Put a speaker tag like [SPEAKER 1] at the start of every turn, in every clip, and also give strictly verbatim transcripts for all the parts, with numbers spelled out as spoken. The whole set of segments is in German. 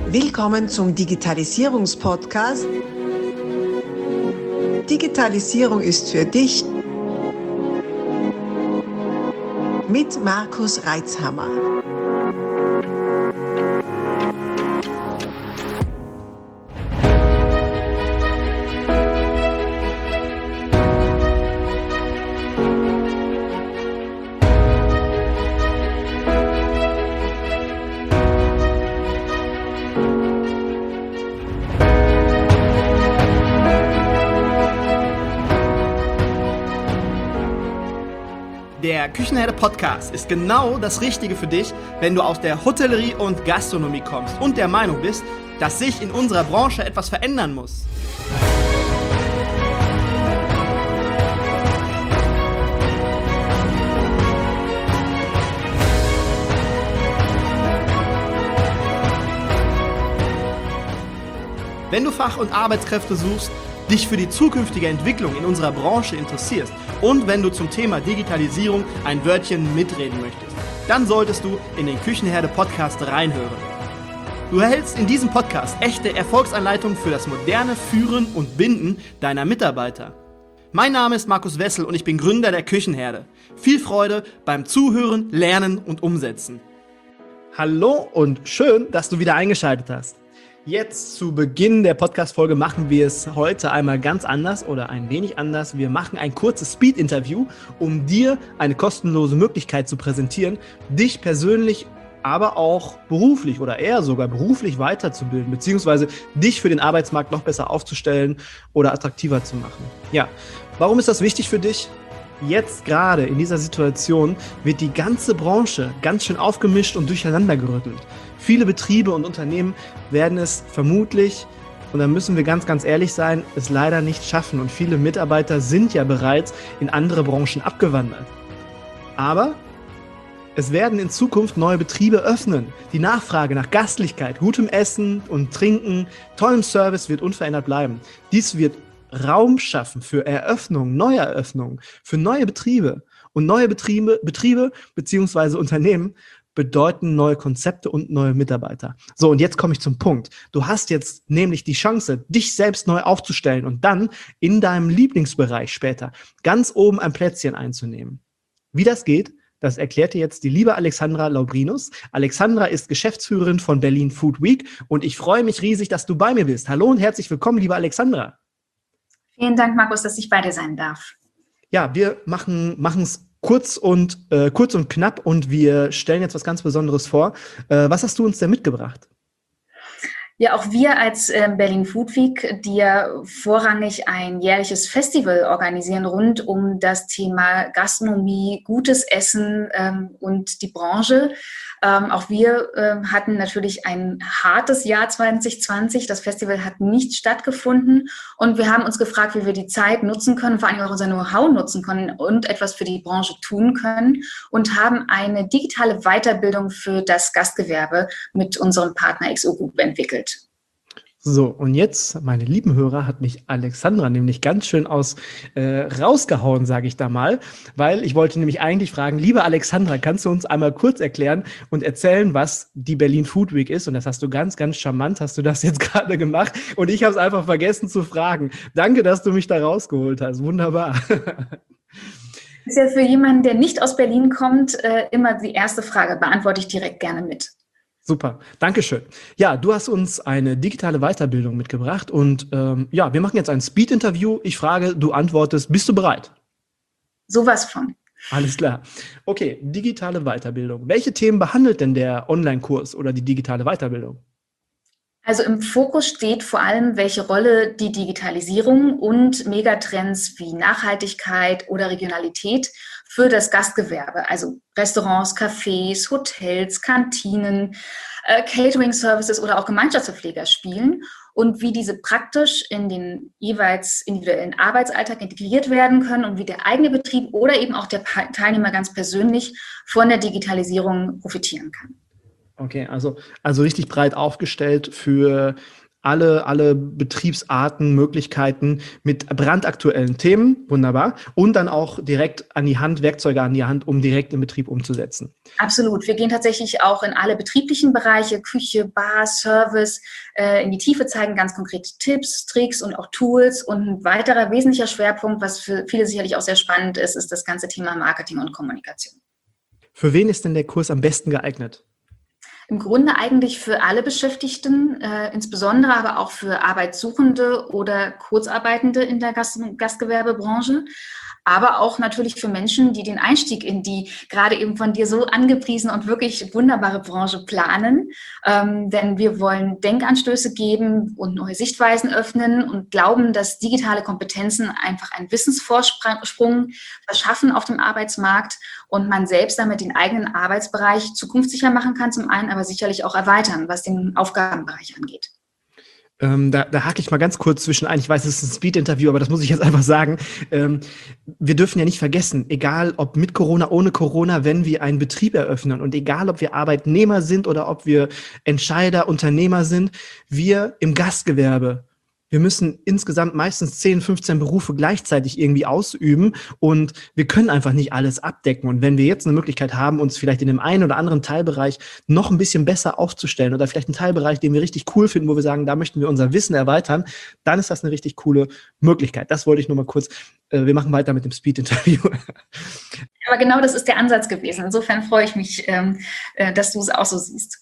[SPEAKER 1] Willkommen zum Digitalisierungspodcast. Digitalisierung ist für dich mit Markus Reitzhammer.
[SPEAKER 2] Der Küchenherde-Podcast ist genau das Richtige für dich, wenn du aus der Hotellerie und Gastronomie kommst und der Meinung bist, dass sich in unserer Branche etwas verändern muss. Wenn du Fach- und Arbeitskräfte suchst, dich für die zukünftige Entwicklung in unserer Branche interessierst und wenn du zum Thema Digitalisierung ein Wörtchen mitreden möchtest, dann solltest du in den Küchenherde-Podcast reinhören. Du erhältst in diesem Podcast echte Erfolgsanleitungen für das moderne Führen und Binden deiner Mitarbeiter. Mein Name ist Markus Wessel und ich bin Gründer der Küchenherde. Viel Freude beim Zuhören, Lernen und Umsetzen. Hallo und schön, dass du wieder eingeschaltet hast. Jetzt zu Beginn der Podcast-Folge machen wir es heute einmal ganz anders oder ein wenig anders. Wir machen ein kurzes Speed-Interview, um dir eine kostenlose Möglichkeit zu präsentieren, dich persönlich, aber auch beruflich oder eher sogar beruflich weiterzubilden, beziehungsweise dich für den Arbeitsmarkt noch besser aufzustellen oder attraktiver zu machen. Ja, warum ist das wichtig für dich? Jetzt gerade in dieser Situation wird die ganze Branche ganz schön aufgemischt und durcheinander gerüttelt. Viele Betriebe und Unternehmen werden es vermutlich, und da müssen wir ganz, ganz ehrlich sein, es leider nicht schaffen. Und viele Mitarbeiter sind ja bereits in andere Branchen abgewandert. Aber es werden in Zukunft neue Betriebe öffnen. Die Nachfrage nach Gastlichkeit, gutem Essen und Trinken, tollem Service wird unverändert bleiben. Dies wird Raum schaffen für Eröffnungen, Neueröffnungen, für neue Betriebe. Und neue Betriebe, Betriebe bzw. Unternehmen bedeuten neue Konzepte und neue Mitarbeiter. So, und jetzt komme ich zum Punkt. Du hast jetzt nämlich die Chance, dich selbst neu aufzustellen und dann in deinem Lieblingsbereich später ganz oben ein Plätzchen einzunehmen. Wie das geht, das erklärt dir jetzt die liebe Alexandra Laubrinus. Alexandra ist Geschäftsführerin von Berlin Food Week und ich freue mich riesig, dass du bei mir bist. Hallo und herzlich willkommen, liebe Alexandra.
[SPEAKER 3] Vielen Dank, Markus, dass ich bei dir sein darf.
[SPEAKER 2] Ja, wir machen es kurz und äh, kurz und knapp und wir stellen jetzt was ganz Besonderes vor. Äh, was hast du uns denn mitgebracht?
[SPEAKER 3] Ja, auch wir als äh, Berlin Food Week, die ja vorrangig ein jährliches Festival organisieren rund um das Thema Gastronomie, gutes Essen ähm, und die Branche. Ähm, auch wir äh, hatten natürlich ein hartes Jahr zwanzig zwanzig. Das Festival hat nicht stattgefunden und wir haben uns gefragt, wie wir die Zeit nutzen können, vor allem auch unser Know-how nutzen können und etwas für die Branche tun können und haben eine digitale Weiterbildung für das Gastgewerbe mit unserem Partner X O Group entwickelt.
[SPEAKER 2] So, und jetzt, meine lieben Hörer, hat mich Alexandra nämlich ganz schön aus äh, rausgehauen, sage ich da mal, weil ich wollte nämlich eigentlich fragen, liebe Alexandra, kannst du uns einmal kurz erklären und erzählen, was die Berlin Food Week ist? Und das hast du ganz, ganz charmant, hast du das jetzt gerade gemacht und ich habe es einfach vergessen zu fragen. Danke, dass du mich da rausgeholt hast. Wunderbar.
[SPEAKER 3] Ist ja für jemanden, der nicht aus Berlin kommt, äh, immer die erste Frage, beantworte ich direkt gerne mit.
[SPEAKER 2] Super, Dankeschön. Ja, du hast uns eine digitale Weiterbildung mitgebracht und ähm, ja, wir machen jetzt ein Speed-Interview. Ich frage, du antwortest, bist du bereit?
[SPEAKER 3] Sowas von.
[SPEAKER 2] Alles klar. Okay, digitale Weiterbildung. Welche Themen behandelt denn der Online-Kurs oder die digitale Weiterbildung?
[SPEAKER 3] Also im Fokus steht vor allem, welche Rolle die Digitalisierung und Megatrends wie Nachhaltigkeit oder Regionalität für das Gastgewerbe, also Restaurants, Cafés, Hotels, Kantinen, äh, Catering-Services oder auch Gemeinschaftsverpfleger spielen und wie diese praktisch in den jeweils individuellen Arbeitsalltag integriert werden können und wie der eigene Betrieb oder eben auch der Teilnehmer ganz persönlich von der Digitalisierung profitieren kann.
[SPEAKER 2] Okay, also, also richtig breit aufgestellt für alle, alle Betriebsarten, Möglichkeiten mit brandaktuellen Themen, wunderbar, und dann auch direkt an die Hand, Werkzeuge an die Hand, um direkt im Betrieb umzusetzen.
[SPEAKER 3] Absolut. Wir gehen tatsächlich auch in alle betrieblichen Bereiche, Küche, Bar, Service, äh, in die Tiefe, zeigen ganz konkrete Tipps, Tricks und auch Tools. Und ein weiterer wesentlicher Schwerpunkt, was für viele sicherlich auch sehr spannend ist, ist das ganze Thema Marketing und Kommunikation.
[SPEAKER 2] Für wen ist denn der Kurs am besten geeignet?
[SPEAKER 3] Im Grunde eigentlich für alle Beschäftigten, äh, insbesondere aber auch für Arbeitssuchende oder Kurzarbeitende in der Gast- Gastgewerbebranche, aber auch natürlich für Menschen, die den Einstieg in die gerade eben von dir so angepriesene und wirklich wunderbare Branche planen. Ähm, denn wir wollen Denkanstöße geben und neue Sichtweisen öffnen und glauben, dass digitale Kompetenzen einfach einen Wissensvorsprung verschaffen auf dem Arbeitsmarkt und man selbst damit den eigenen Arbeitsbereich zukunftssicher machen kann, zum einen, aber sicherlich auch erweitern, was den Aufgabenbereich angeht.
[SPEAKER 2] Ähm, da, da hake ich mal ganz kurz zwischen ein. Ich weiß, es ist ein Speed-Interview, aber das muss ich jetzt einfach sagen. Ähm, wir dürfen ja nicht vergessen, egal ob mit Corona, ohne Corona, wenn wir einen Betrieb eröffnen und egal ob wir Arbeitnehmer sind oder ob wir Entscheider, Unternehmer sind, wir im Gastgewerbe, wir müssen insgesamt meistens zehn, fünfzehn Berufe gleichzeitig irgendwie ausüben und wir können einfach nicht alles abdecken. Und wenn wir jetzt eine Möglichkeit haben, uns vielleicht in dem einen oder anderen Teilbereich noch ein bisschen besser aufzustellen oder vielleicht einen Teilbereich, den wir richtig cool finden, wo wir sagen, da möchten wir unser Wissen erweitern, dann ist das eine richtig coole Möglichkeit. Das wollte ich nur mal kurz, äh, wir machen weiter mit dem Speed-Interview.
[SPEAKER 3] Aber genau das ist der Ansatz gewesen. Insofern freue ich mich, ähm, äh, dass du es auch so siehst.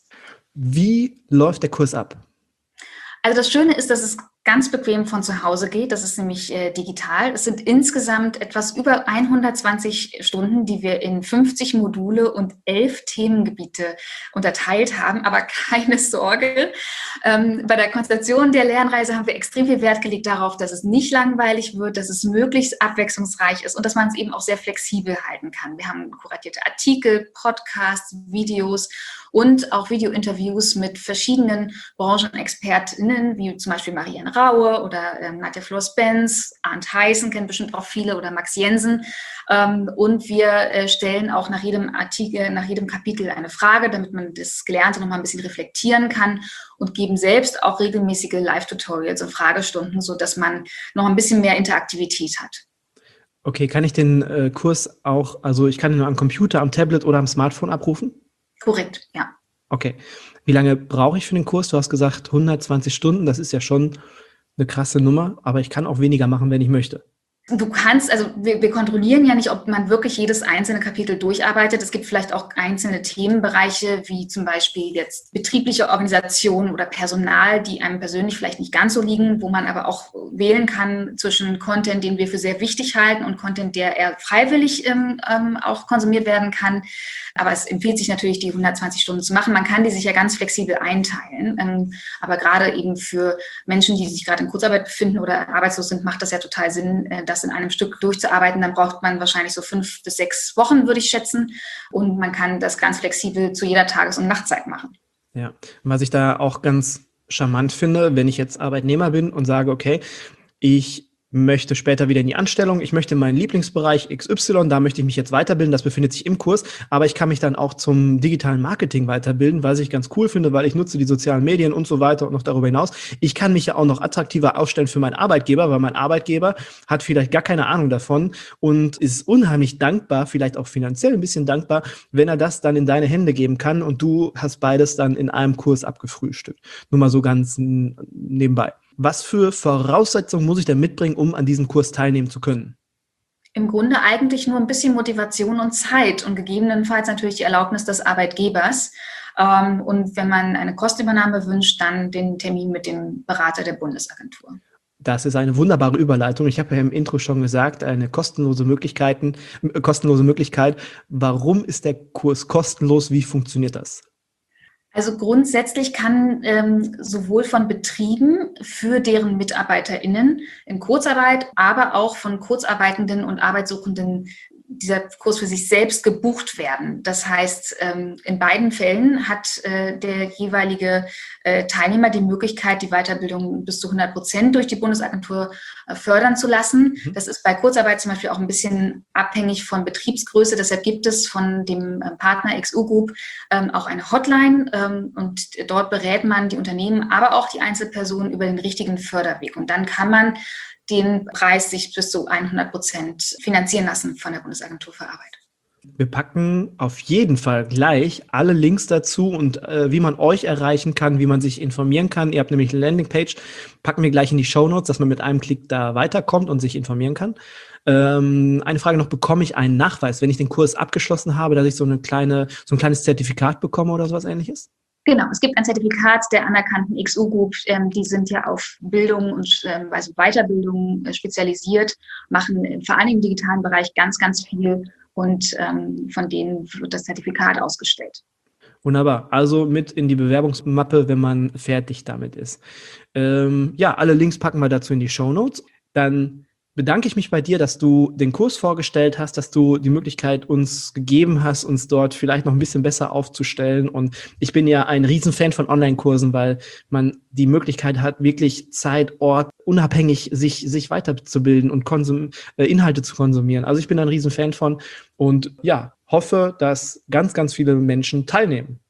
[SPEAKER 2] Wie läuft der Kurs ab?
[SPEAKER 3] Also das Schöne ist, dass es ganz bequem von zu Hause geht. Das ist nämlich äh, digital. Es sind insgesamt etwas über hundertzwanzig Stunden, die wir in fünfzig Module und elf Themengebiete unterteilt haben. Aber keine Sorge. Ähm, bei der Konzeption der Lernreise haben wir extrem viel Wert gelegt darauf, dass es nicht langweilig wird, dass es möglichst abwechslungsreich ist und dass man es eben auch sehr flexibel halten kann. Wir haben kuratierte Artikel, Podcasts, Videos und auch Video-Interviews mit verschiedenen BranchenexpertInnen, wie zum Beispiel Marianne Raue oder ähm, Nadja Flor-Spence, Arndt Heißen kennen bestimmt auch viele oder Max Jensen. Ähm, und wir äh, stellen auch nach jedem Artikel, nach jedem Kapitel eine Frage, damit man das Gelernte nochmal ein bisschen reflektieren kann und geben selbst auch regelmäßige Live-Tutorials und Fragestunden, sodass man noch ein bisschen mehr Interaktivität hat.
[SPEAKER 2] Okay, kann ich den äh, Kurs auch, also ich kann ihn nur am Computer, am Tablet oder am Smartphone abrufen?
[SPEAKER 3] Korrekt, ja.
[SPEAKER 2] Okay. Wie lange brauche ich für den Kurs? Du hast gesagt hundertzwanzig Stunden, das ist ja schon eine krasse Nummer, aber ich kann auch weniger machen, wenn ich möchte.
[SPEAKER 3] Du kannst, also wir, wir kontrollieren ja nicht, ob man wirklich jedes einzelne Kapitel durcharbeitet. Es gibt vielleicht auch einzelne Themenbereiche, wie zum Beispiel jetzt betriebliche Organisation oder Personal, die einem persönlich vielleicht nicht ganz so liegen, wo man aber auch wählen kann zwischen Content, den wir für sehr wichtig halten und Content, der eher freiwillig ähm, ähm, auch konsumiert werden kann. Aber es empfiehlt sich natürlich, die hundertzwanzig Stunden zu machen. Man kann die sich ja ganz flexibel einteilen. Ähm, aber gerade eben für Menschen, die sich gerade in Kurzarbeit befinden oder arbeitslos sind, macht das ja total Sinn, äh, das in einem Stück durchzuarbeiten. Dann braucht man wahrscheinlich so fünf bis sechs Wochen, würde ich schätzen. Und man kann das ganz flexibel zu jeder Tages- und Nachtzeit machen.
[SPEAKER 2] Ja, und was ich da auch ganz charmant finde, wenn ich jetzt Arbeitnehmer bin und sage, okay, ich möchte später wieder in die Anstellung, ich möchte meinen Lieblingsbereich X Y, da möchte ich mich jetzt weiterbilden, das befindet sich im Kurs, aber ich kann mich dann auch zum digitalen Marketing weiterbilden, was ich ganz cool finde, weil ich nutze die sozialen Medien und so weiter und noch darüber hinaus. Ich kann mich ja auch noch attraktiver aufstellen für meinen Arbeitgeber, weil mein Arbeitgeber hat vielleicht gar keine Ahnung davon und ist unheimlich dankbar, vielleicht auch finanziell ein bisschen dankbar, wenn er das dann in deine Hände geben kann und du hast beides dann in einem Kurs abgefrühstückt. Nur mal so ganz nebenbei. Was für Voraussetzungen muss ich denn mitbringen, um an diesem Kurs teilnehmen zu können?
[SPEAKER 3] Im Grunde eigentlich nur ein bisschen Motivation und Zeit und gegebenenfalls natürlich die Erlaubnis des Arbeitgebers. Und wenn man eine Kostenübernahme wünscht, dann den Termin mit dem Berater der Bundesagentur.
[SPEAKER 2] Das ist eine wunderbare Überleitung. Ich habe ja im Intro schon gesagt, eine kostenlose Möglichkeiten, äh, kostenlose Möglichkeit. Warum ist der Kurs kostenlos? Wie funktioniert das?
[SPEAKER 3] Also grundsätzlich kann ähm, sowohl von Betrieben für deren MitarbeiterInnen in Kurzarbeit, aber auch von Kurzarbeitenden und Arbeitssuchenden dieser Kurs für sich selbst gebucht werden. Das heißt, ähm, in beiden Fällen hat äh, der jeweilige äh, Teilnehmer die Möglichkeit, die Weiterbildung bis zu hundert Prozent durch die Bundesagentur äh, fördern zu lassen.
[SPEAKER 2] Mhm.
[SPEAKER 3] Das ist bei Kurzarbeit zum Beispiel auch ein bisschen abhängig von Betriebsgröße. Deshalb gibt es von dem äh, Partner X U Group ähm, auch eine Hotline ähm, und dort berät man die Unternehmen, aber auch die Einzelpersonen über den richtigen Förderweg. Und dann kann man den Preis sich bis zu hundert Prozent finanzieren lassen von der Bundesagentur für Arbeit.
[SPEAKER 2] Wir packen auf jeden Fall gleich alle Links dazu und äh, wie man euch erreichen kann, wie man sich informieren kann. Ihr habt nämlich eine Landingpage, packen wir gleich in die Shownotes, dass man mit einem Klick da weiterkommt und sich informieren kann. Ähm, eine Frage noch, bekomme ich einen Nachweis, wenn ich den Kurs abgeschlossen habe, dass ich so eine kleine, so ein kleines Zertifikat bekomme oder sowas Ähnliches?
[SPEAKER 3] Genau, es gibt ein Zertifikat der anerkannten X U Group, ähm, die sind ja auf Bildung und ähm, also Weiterbildung äh, spezialisiert, machen vor allem im digitalen Bereich ganz, ganz viel und ähm, von denen wird das Zertifikat ausgestellt.
[SPEAKER 2] Wunderbar, also mit in die Bewerbungsmappe, wenn man fertig damit ist. Ähm, ja, alle Links packen wir dazu in die Shownotes. Dann bedanke ich mich bei dir, dass du den Kurs vorgestellt hast, dass du die Möglichkeit uns gegeben hast, uns dort vielleicht noch ein bisschen besser aufzustellen. Und ich bin ja ein Riesenfan von Online-Kursen, weil man die Möglichkeit hat, wirklich Zeit, Ort, unabhängig sich, sich weiterzubilden und konsum, äh, Inhalte zu konsumieren. Also ich bin ein Riesenfan von und ja, hoffe, dass ganz, ganz viele Menschen teilnehmen.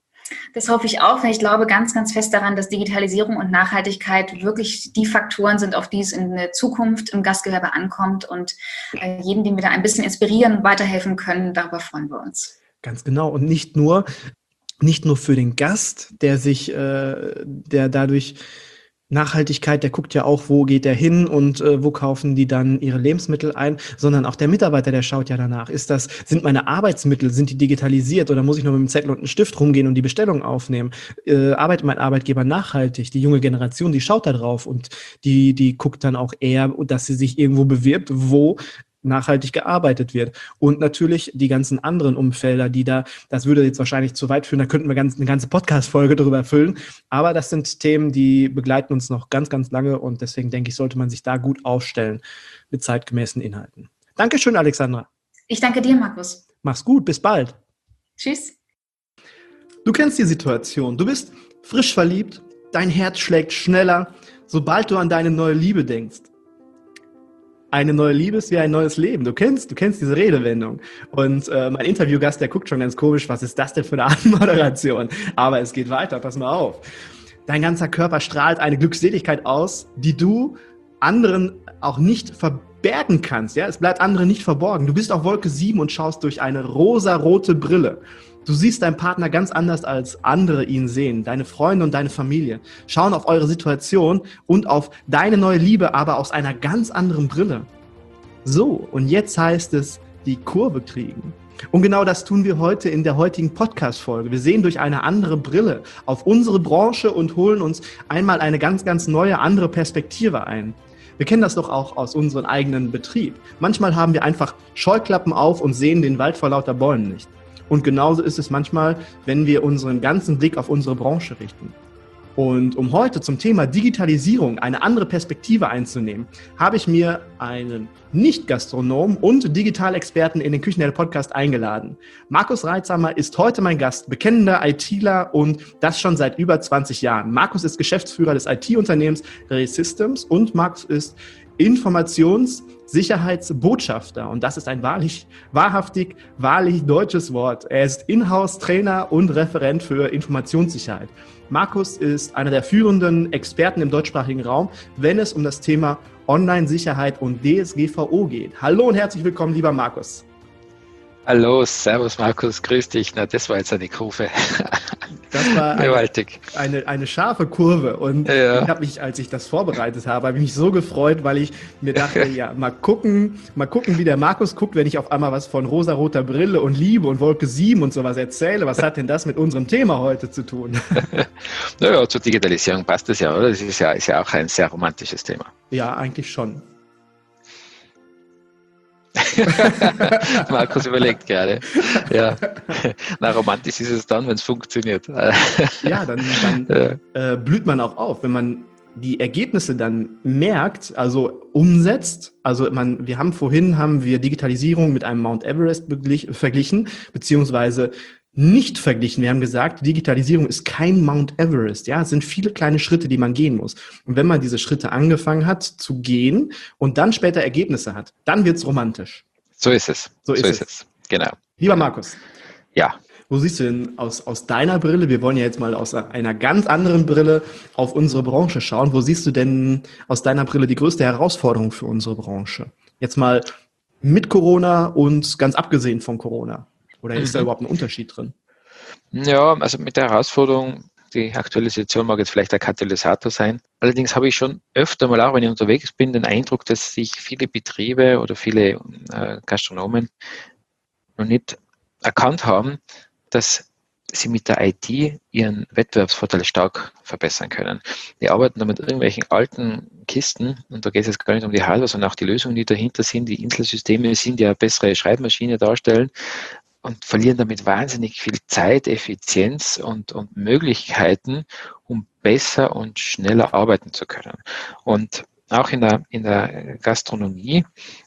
[SPEAKER 3] Das hoffe ich auch, weil ich glaube ganz, ganz fest daran, dass Digitalisierung und Nachhaltigkeit wirklich die Faktoren sind, auf die es in der Zukunft im Gastgewerbe ankommt. Und äh, jeden, den wir da ein bisschen inspirieren und weiterhelfen können, darüber freuen wir uns.
[SPEAKER 2] Ganz genau. Und nicht nur, nicht nur für den Gast, der sich, äh, der dadurch Nachhaltigkeit, der guckt ja auch, wo geht der hin und äh, wo kaufen die dann ihre Lebensmittel ein, sondern auch der Mitarbeiter, der schaut ja danach. Ist das, sind meine Arbeitsmittel, sind die digitalisiert oder muss ich nur mit einem Zettel und einem Stift rumgehen und die Bestellung aufnehmen? Äh, arbeitet mein Arbeitgeber nachhaltig? Die junge Generation, die schaut da drauf und die, die guckt dann auch eher, dass sie sich irgendwo bewirbt, wo nachhaltig gearbeitet wird. Und natürlich die ganzen anderen Umfelder, die da, das würde jetzt wahrscheinlich zu weit führen, da könnten wir ganz, eine ganze Podcast-Folge drüber füllen. Aber das sind Themen, die begleiten uns noch ganz, ganz lange und deswegen denke ich, sollte man sich da gut aufstellen mit zeitgemäßen Inhalten. Dankeschön, Alexandra.
[SPEAKER 3] Ich danke dir, Markus.
[SPEAKER 2] Mach's gut, bis bald.
[SPEAKER 3] Tschüss.
[SPEAKER 2] Du kennst die Situation. Du bist frisch verliebt, dein Herz schlägt schneller, sobald du an deine neue Liebe denkst. Eine neue Liebe ist wie ein neues Leben. Du kennst, du kennst diese Redewendung. Und äh, mein Interviewgast, der guckt schon ganz komisch, was ist das denn für eine Anmoderation? Aber es geht weiter, pass mal auf. Dein ganzer Körper strahlt eine Glückseligkeit aus, die du anderen auch nicht verbergen kannst. Ja, es bleibt anderen nicht verborgen. Du bist auf Wolke sieben und schaust durch eine rosarote Brille. Du siehst deinen Partner ganz anders, als andere ihn sehen. Deine Freunde und deine Familie schauen auf eure Situation und auf deine neue Liebe, aber aus einer ganz anderen Brille. So, und jetzt heißt es, die Kurve kriegen. Und genau das tun wir heute in der heutigen Podcast-Folge. Wir sehen durch eine andere Brille auf unsere Branche und holen uns einmal eine ganz, ganz neue, andere Perspektive ein. Wir kennen das doch auch aus unserem eigenen Betrieb. Manchmal haben wir einfach Scheuklappen auf und sehen den Wald vor lauter Bäumen nicht. Und genauso ist es manchmal, wenn wir unseren ganzen Blick auf unsere Branche richten. Und um heute zum Thema Digitalisierung eine andere Perspektive einzunehmen, habe ich mir einen Nicht-Gastronom und Digitalexperten in den Küchenherde-Podcast eingeladen. Markus Reitzhammer ist heute mein Gast, bekennender ITler und das schon seit über zwanzig Jahren. Markus ist Geschäftsführer des I T-Unternehmens Ray Systems und Markus ist Informationssicherheitsbotschafter. Und das ist ein wahrlich, wahrhaftig, wahrlich deutsches Wort. Er ist Inhouse-Trainer und Referent für Informationssicherheit. Markus ist einer der führenden Experten im deutschsprachigen Raum, wenn es um das Thema Online-Sicherheit und D S G V O geht. Hallo und herzlich willkommen, lieber Markus.
[SPEAKER 4] Hallo, servus Markus, grüß dich. Na, das war jetzt eine Kurve.
[SPEAKER 2] Das war
[SPEAKER 4] gewaltig.
[SPEAKER 2] Eine, eine, eine scharfe Kurve und ja. Ich habe mich, als ich das vorbereitet habe, habe ich mich so gefreut, weil ich mir dachte, ja, mal gucken, mal gucken, wie der Markus guckt, wenn ich auf einmal was von rosaroter Brille und Liebe und Wolke sieben und sowas erzähle. Was hat denn das mit unserem Thema heute zu tun?
[SPEAKER 4] Naja, zur Digitalisierung passt das ja, oder? Das ist ja, ist ja auch ein sehr romantisches Thema.
[SPEAKER 2] Ja, eigentlich schon.
[SPEAKER 4] Markus überlegt gerade. Ja. Na, romantisch ist es dann, wenn es funktioniert.
[SPEAKER 2] Ja, dann, dann ja. Äh, blüht man auch auf, wenn man die Ergebnisse dann merkt, also umsetzt. Also man, wir haben vorhin haben wir Digitalisierung mit einem Mount Everest beglich, verglichen, beziehungsweise nicht verglichen. Wir haben gesagt, Digitalisierung ist kein Mount Everest. Ja, es sind viele kleine Schritte, die man gehen muss. Und wenn man diese Schritte angefangen hat zu gehen und dann später Ergebnisse hat, dann wird's romantisch.
[SPEAKER 4] So ist es.
[SPEAKER 2] So ist,
[SPEAKER 4] so
[SPEAKER 2] es.
[SPEAKER 4] ist es. Genau.
[SPEAKER 2] Lieber Markus.
[SPEAKER 4] Ja.
[SPEAKER 2] Wo siehst du denn aus, aus deiner Brille, wir wollen ja jetzt mal aus einer ganz anderen Brille auf unsere Branche schauen, wo siehst du denn aus deiner Brille die größte Herausforderung für unsere Branche? Jetzt mal mit Corona und ganz abgesehen von Corona. Oder ist mhm. da überhaupt ein Unterschied drin?
[SPEAKER 4] Ja, also mit der Herausforderung, die aktuelle Situation mag jetzt vielleicht ein Katalysator sein. Allerdings habe ich schon öfter mal, auch wenn ich unterwegs bin, den Eindruck, dass sich viele Betriebe oder viele äh, Gastronomen noch nicht erkannt haben, dass sie mit der I T ihren Wettbewerbsvorteil stark verbessern können. Die arbeiten da mit irgendwelchen alten Kisten und da geht es jetzt gar nicht um die Hardware, sondern auch die Lösungen, die dahinter sind. Die Inselsysteme sind, die eine bessere Schreibmaschine darstellen und verlieren damit wahnsinnig viel Zeit, Effizienz und, und Möglichkeiten, um besser und schneller arbeiten zu können. Und auch in der, in der Gastronomie,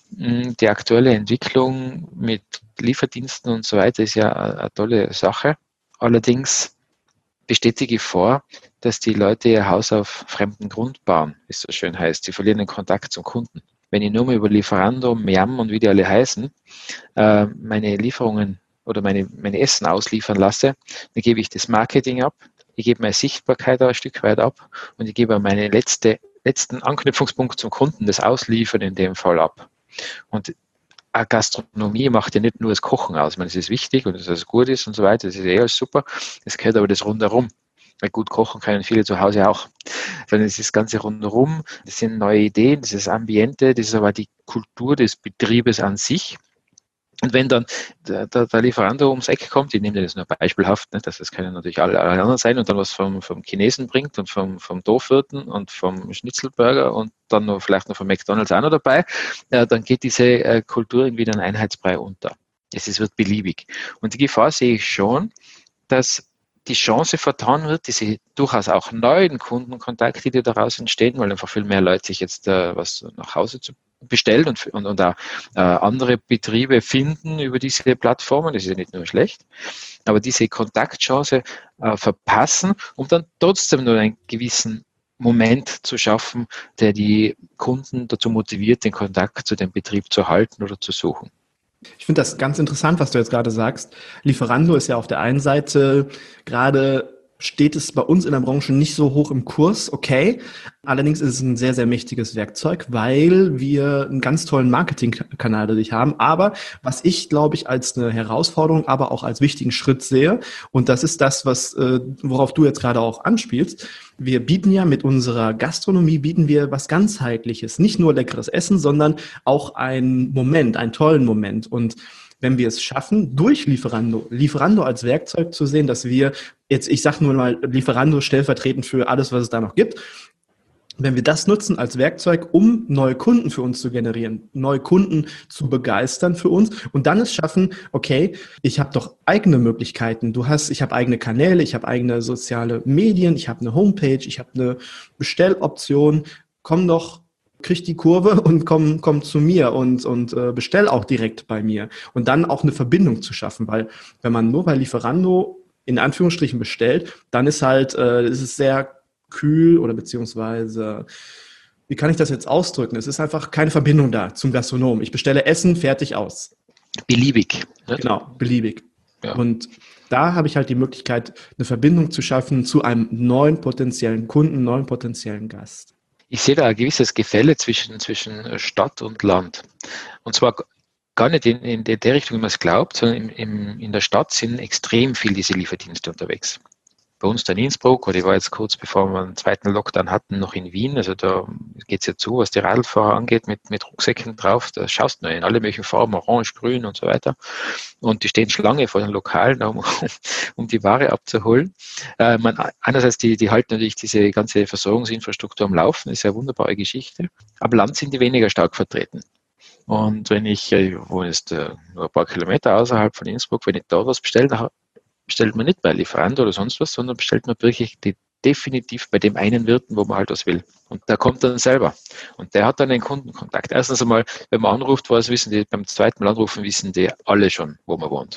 [SPEAKER 4] die aktuelle Entwicklung mit Lieferdiensten und so weiter ist ja eine, eine tolle Sache. Allerdings besteht die Gefahr, dass die Leute ihr Haus auf fremden Grund bauen, wie es so schön heißt. Sie verlieren den Kontakt zum Kunden. Wenn ich nur mal über Lieferando, Miam und wie die alle heißen, äh, meine Lieferungen oder meine, meine Essen ausliefern lasse, dann gebe ich das Marketing ab, ich gebe meine Sichtbarkeit ein Stück weit ab und ich gebe meine letzte, letzten Anknüpfungspunkt zum Kunden, das Ausliefern in dem Fall ab. Und eine Gastronomie macht ja nicht nur das Kochen aus. Ich meine, es ist wichtig und dass es gut ist und so weiter, das ist eh alles super. Es gehört aber das Rundherum. Weil gut kochen können viele zu Hause auch. Sondern es ist das Ganze rundherum, das sind neue Ideen, das ist das Ambiente, das ist aber die Kultur des Betriebes an sich. Und wenn dann der, der, der Lieferando ums Eck kommt, ich nehme das nur beispielhaft, ne, das, das können natürlich alle, alle anderen sein, und dann was vom, vom Chinesen bringt und vom, vom Dorfwirten und vom Schnitzelburger und dann noch vielleicht noch vom McDonalds auch noch dabei, äh, dann geht diese äh, Kultur irgendwie in einen Einheitsbrei unter. Es ist, wird beliebig. Und die Gefahr sehe ich schon, dass die Chance vertan wird, diese durchaus auch neuen Kundenkontakte, die daraus entstehen, weil einfach viel mehr Leute sich jetzt äh, was nach Hause zu bestellt und, und, und auch äh, andere Betriebe finden über diese Plattformen. Das ist ja nicht nur schlecht, aber diese Kontaktchance äh, verpassen, um dann trotzdem nur einen gewissen Moment zu schaffen, der die Kunden dazu motiviert, den Kontakt zu dem Betrieb zu halten oder zu suchen.
[SPEAKER 2] Ich finde das ganz interessant, was du jetzt gerade sagst. Lieferando ist ja auf der einen Seite gerade steht es bei uns in der Branche nicht so hoch im Kurs, okay. Allerdings ist es ein sehr, sehr mächtiges Werkzeug, weil wir einen ganz tollen Marketingkanal dadurch haben. Aber was ich, glaube ich, als eine Herausforderung, aber auch als wichtigen Schritt sehe, und das ist das, was, worauf du jetzt gerade auch anspielst. Wir bieten ja mit unserer Gastronomie, bieten wir was ganzheitliches. Nicht nur leckeres Essen, sondern auch einen Moment, einen tollen Moment. Und wenn wir es schaffen, durch Lieferando, Lieferando als Werkzeug zu sehen, dass wir jetzt, ich sage nur mal Lieferando stellvertretend für alles, was es da noch gibt, wenn wir das nutzen als Werkzeug, um neue Kunden für uns zu generieren, neue Kunden zu begeistern für uns und dann es schaffen, okay, ich habe doch eigene Möglichkeiten. Du hast, ich habe eigene Kanäle, ich habe eigene soziale Medien, ich habe eine Homepage, ich habe eine Bestelloption. Komm doch, krieg die Kurve und komm, komm zu mir und, und äh, bestell auch direkt bei mir. Und dann auch eine Verbindung zu schaffen, weil wenn man nur bei Lieferando in Anführungsstrichen bestellt, dann ist halt, äh, ist es sehr kühl oder beziehungsweise, wie kann ich das jetzt ausdrücken? Es ist einfach keine Verbindung da zum Gastronom. Ich bestelle Essen, fertig, aus.
[SPEAKER 4] Beliebig. Ne?
[SPEAKER 2] Genau, beliebig.
[SPEAKER 4] Ja.
[SPEAKER 2] Und da habe ich halt die Möglichkeit, eine Verbindung zu schaffen zu einem neuen potenziellen Kunden, neuen potenziellen Gast.
[SPEAKER 4] Ich sehe da ein gewisses Gefälle zwischen, zwischen Stadt und Land. Und zwar gar nicht in, in der Richtung, wie man es glaubt, sondern im, im, in der Stadt sind extrem viel diese Lieferdienste unterwegs. Bei uns da in Innsbruck, oder ich war jetzt kurz bevor wir einen zweiten Lockdown hatten, noch in Wien, also da geht es ja zu, was die Radlfahrer angeht, mit, mit Rucksäcken drauf, da schaust du nur in alle möglichen Farben, orange, grün und so weiter. Und die stehen Schlange vor den Lokalen, um, um die Ware abzuholen. Äh, man, einerseits, die, die halten natürlich diese ganze Versorgungsinfrastruktur am Laufen, ist ja eine wunderbare Geschichte. Aber Land sind die weniger stark vertreten. Und wenn ich, ich wohne jetzt äh, nur ein paar Kilometer außerhalb von Innsbruck, wenn ich da was bestelle, dann bestellt man nicht bei Lieferando oder sonst was, sondern bestellt man wirklich die definitiv bei dem einen Wirten, wo man halt was will. Und der kommt dann selber. Und der hat dann den Kundenkontakt. Erstens einmal, wenn man anruft, was wissen die, beim zweiten Mal anrufen, wissen die alle schon, wo man wohnt.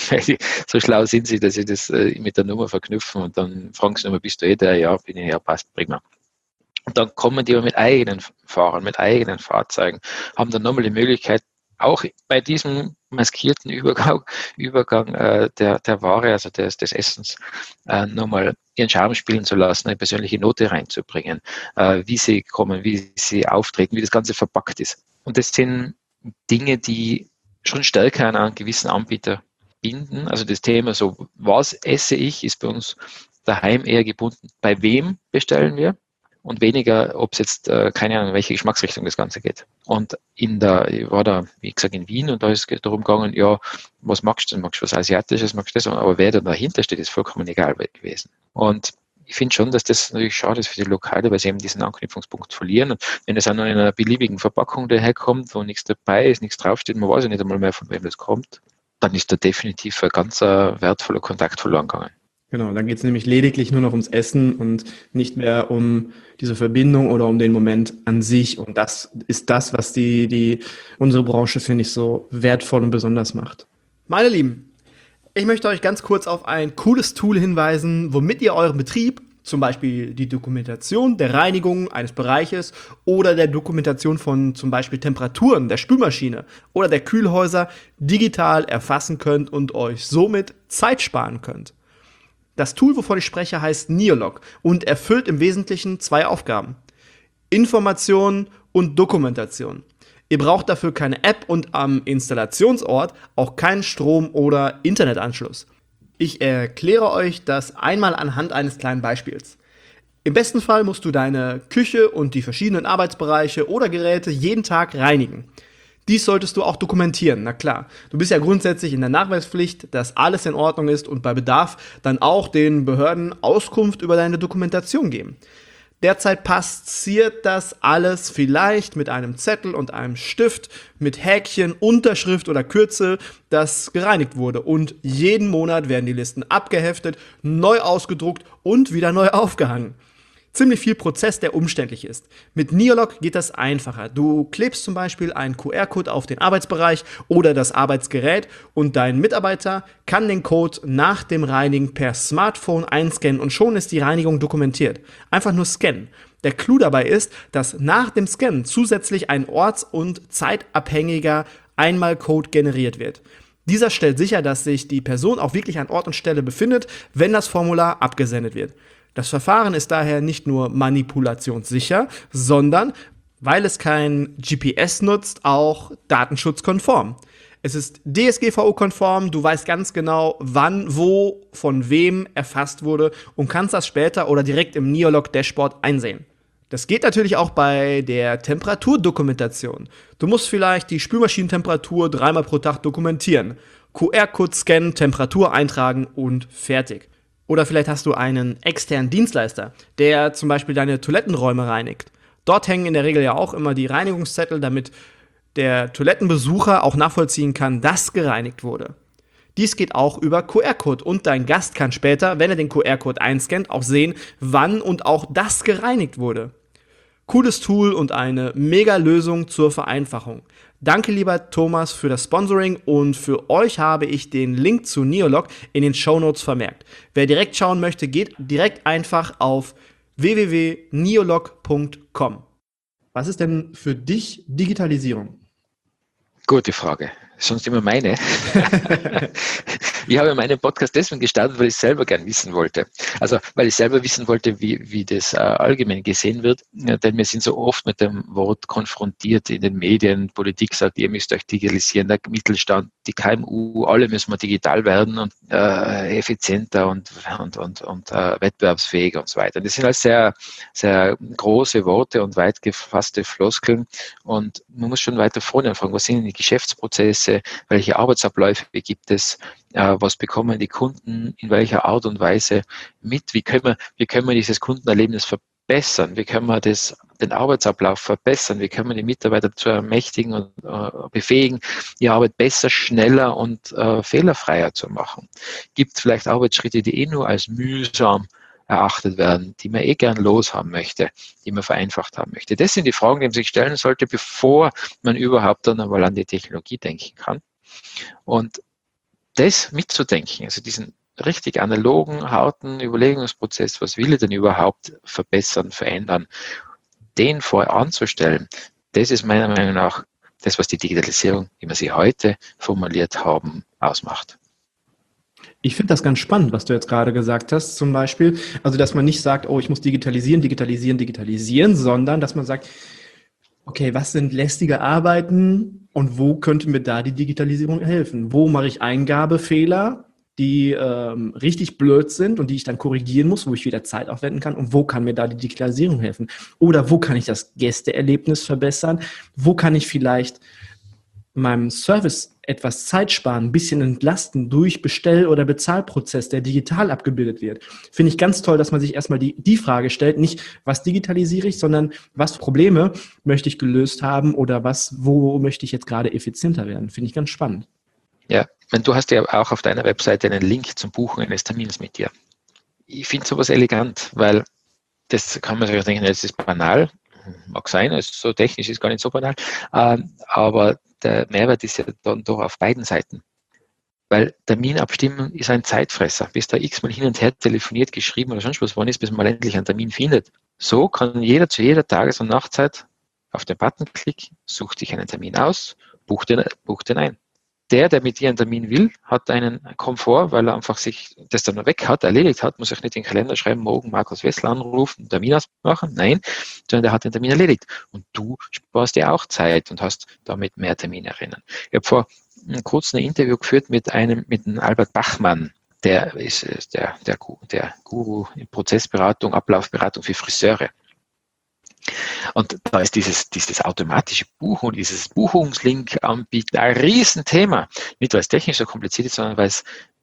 [SPEAKER 4] So schlau sind sie, dass sie das mit der Nummer verknüpfen und dann fragen sie immer, bist du eh der? Ja, bin ich, ja, passt, prima. Und dann kommen die aber mit eigenen Fahrern, mit eigenen Fahrzeugen, haben dann nochmal die Möglichkeit, auch bei diesem maskierten Übergang, Übergang äh, der, der Ware, also des, des Essens, äh, nochmal ihren Charme spielen zu lassen, eine persönliche Note reinzubringen, äh, wie sie kommen, wie sie auftreten, wie das Ganze verpackt ist. Und das sind Dinge, die schon stärker an einen gewissen Anbieter binden. Also das Thema so, was esse ich, ist bei uns daheim eher gebunden. Bei wem bestellen wir? Und weniger, ob es jetzt, äh, keine Ahnung, in welche Geschmacksrichtung das Ganze geht. Und in der, ich war da, wie gesagt, in Wien und da ist es darum gegangen, ja, was magst du? Magst du was Asiatisches, magst du das? Aber wer da dahinter steht, ist vollkommen egal gewesen. Und ich finde schon, dass das natürlich schade ist für die Lokale, weil sie eben diesen Anknüpfungspunkt verlieren. Und wenn es auch noch in einer beliebigen Verpackung daherkommt, wo nichts dabei ist, nichts draufsteht, man weiß ja nicht einmal mehr, von wem das kommt, dann ist da definitiv ein ganz äh, wertvoller Kontakt verloren gegangen.
[SPEAKER 2] Genau, dann geht es nämlich lediglich nur noch ums Essen und nicht mehr um diese Verbindung oder um den Moment an sich. Und das ist das, was die, die unsere Branche, finde ich, so wertvoll und besonders macht. Meine Lieben, ich möchte euch ganz kurz auf ein cooles Tool hinweisen, womit ihr euren Betrieb, zum Beispiel die Dokumentation der Reinigung eines Bereiches oder der Dokumentation von zum Beispiel Temperaturen der Spülmaschine oder der Kühlhäuser, digital erfassen könnt und euch somit Zeit sparen könnt. Das Tool, wovon ich spreche, heißt Neolog und erfüllt im Wesentlichen zwei Aufgaben: Information und Dokumentation. Ihr braucht dafür keine App und am Installationsort auch keinen Strom- oder Internetanschluss. Ich erkläre euch das einmal anhand eines kleinen Beispiels. Im besten Fall musst du deine Küche und die verschiedenen Arbeitsbereiche oder Geräte jeden Tag reinigen. Dies solltest du auch dokumentieren, na klar. Du bist ja grundsätzlich in der Nachweispflicht, dass alles in Ordnung ist und bei Bedarf dann auch den Behörden Auskunft über deine Dokumentation geben. Derzeit passiert das alles vielleicht mit einem Zettel und einem Stift, mit Häkchen, Unterschrift oder Kürzel, das gereinigt wurde. Und jeden Monat werden die Listen abgeheftet, neu ausgedruckt und wieder neu aufgehangen. Ziemlich viel Prozess, der umständlich ist. Mit Neolog geht das einfacher. Du klebst zum Beispiel einen Q R-Code auf den Arbeitsbereich oder das Arbeitsgerät und dein Mitarbeiter kann den Code nach dem Reinigen per Smartphone einscannen und schon ist die Reinigung dokumentiert. Einfach nur scannen. Der Clou dabei ist, dass nach dem Scannen zusätzlich ein orts- und zeitabhängiger Einmalcode generiert wird. Dieser stellt sicher, dass sich die Person auch wirklich an Ort und Stelle befindet, wenn das Formular abgesendet wird. Das Verfahren ist daher nicht nur manipulationssicher, sondern, weil es kein G P S nutzt, auch datenschutzkonform. Es ist D S G V O-konform, du weißt ganz genau, wann, wo, von wem erfasst wurde und kannst das später oder direkt im Neolog-Dashboard einsehen. Das geht natürlich auch bei der Temperaturdokumentation. Du musst vielleicht die Spülmaschinentemperatur dreimal pro Tag dokumentieren, Q R-Code scannen, Temperatur eintragen und fertig. Oder vielleicht hast du einen externen Dienstleister, der zum Beispiel deine Toilettenräume reinigt. Dort hängen in der Regel ja auch immer die Reinigungszettel, damit der Toilettenbesucher auch nachvollziehen kann, dass gereinigt wurde. Dies geht auch über Q R-Code und dein Gast kann später, wenn er den Q R-Code einscannt, auch sehen, wann und auch das gereinigt wurde. Cooles Tool und eine Mega-Lösung zur Vereinfachung. Danke, lieber Thomas, für das Sponsoring und für euch habe ich den Link zu Neolog in den Shownotes vermerkt. Wer direkt schauen möchte, geht direkt einfach auf w w w punkt neolog punkt com. Was ist denn für dich Digitalisierung?
[SPEAKER 4] Gute Frage. Sonst immer meine. Ich habe meinen Podcast deswegen gestartet, weil ich selber gern wissen wollte. Also, weil ich selber wissen wollte, wie, wie das äh, allgemein gesehen wird. Ja, denn wir sind so oft mit dem Wort konfrontiert in den Medien. Politik sagt, ihr müsst euch digitalisieren, der Mittelstand, die K M U, alle müssen wir digital werden und äh, effizienter und, und, und, und äh, wettbewerbsfähiger und so weiter. Das sind alles sehr, sehr große Worte und weit gefasste Floskeln. Und man muss schon weiter vorne anfangen. Was sind denn die Geschäftsprozesse? Welche Arbeitsabläufe gibt es? Was bekommen die Kunden in welcher Art und Weise mit? Wie können wir, wie können wir dieses Kundenerlebnis verbessern? Wie können wir das, den Arbeitsablauf verbessern? Wie können wir die Mitarbeiter zu ermächtigen und äh, befähigen, die Arbeit besser, schneller und äh, fehlerfreier zu machen? Gibt es vielleicht Arbeitsschritte, die eh nur als mühsam erachtet werden, die man eh gern loshaben möchte, die man vereinfacht haben möchte. Das sind die Fragen, die man sich stellen sollte, bevor man überhaupt dann einmal an die Technologie denken kann. Und das mitzudenken, also diesen richtig analogen, harten Überlegungsprozess, was will ich denn überhaupt verbessern, verändern, den vorher anzustellen, das ist meiner Meinung nach das, was die Digitalisierung, wie wir sie heute formuliert haben, ausmacht.
[SPEAKER 2] Ich finde das ganz spannend, was du jetzt gerade gesagt hast, zum Beispiel, also dass man nicht sagt, oh, ich muss digitalisieren, digitalisieren, digitalisieren, sondern dass man sagt, okay, was sind lästige Arbeiten und wo könnte mir da die Digitalisierung helfen? Wo mache ich Eingabefehler, die ähm, richtig blöd sind und die ich dann korrigieren muss, wo ich wieder Zeit aufwenden kann, und wo kann mir da die Digitalisierung helfen? Oder wo kann ich das Gästeerlebnis verbessern? Wo kann ich vielleicht meinem Service etwas Zeit sparen, ein bisschen entlasten durch Bestell- oder Bezahlprozess, der digital abgebildet wird? Finde ich ganz toll, dass man sich erstmal die, die Frage stellt, nicht was digitalisiere ich, sondern was für Probleme möchte ich gelöst haben oder was, wo möchte ich jetzt gerade effizienter werden? Finde ich ganz spannend.
[SPEAKER 4] Ja, du hast ja auch auf deiner Webseite einen Link zum Buchen eines Termins mit dir. Ich finde sowas elegant, weil das kann man sich denken, das ist banal, mag sein, also so technisch ist gar nicht so banal, aber der Mehrwert ist ja dann doch auf beiden Seiten. Weil Terminabstimmung ist ein Zeitfresser, bis da x-mal hin und her telefoniert, geschrieben oder sonst was wann ist, bis man endlich einen Termin findet. So kann jeder zu jeder Tages- und Nachtzeit auf den Button klicken, sucht sich einen Termin aus, bucht den, bucht den ein. Der, der mit dir einen Termin will, hat einen Komfort, weil er einfach sich das dann noch weg hat, erledigt hat, muss sich nicht in den Kalender schreiben, morgen Markus Wessler anrufen, einen Termin ausmachen, nein, sondern der hat den Termin erledigt. Und du sparst dir auch Zeit und hast damit mehr Termine erinnern. Ich habe vor kurzem ein Interview geführt mit einem, mit einem Albert Bachmann, der ist der, der, der Guru in Prozessberatung, Ablaufberatung für Friseure. Und da ist dieses, dieses automatische Buchen, dieses Buchungslink anbieten ein Riesenthema. Nicht, weil es technisch so kompliziert ist, sondern weil es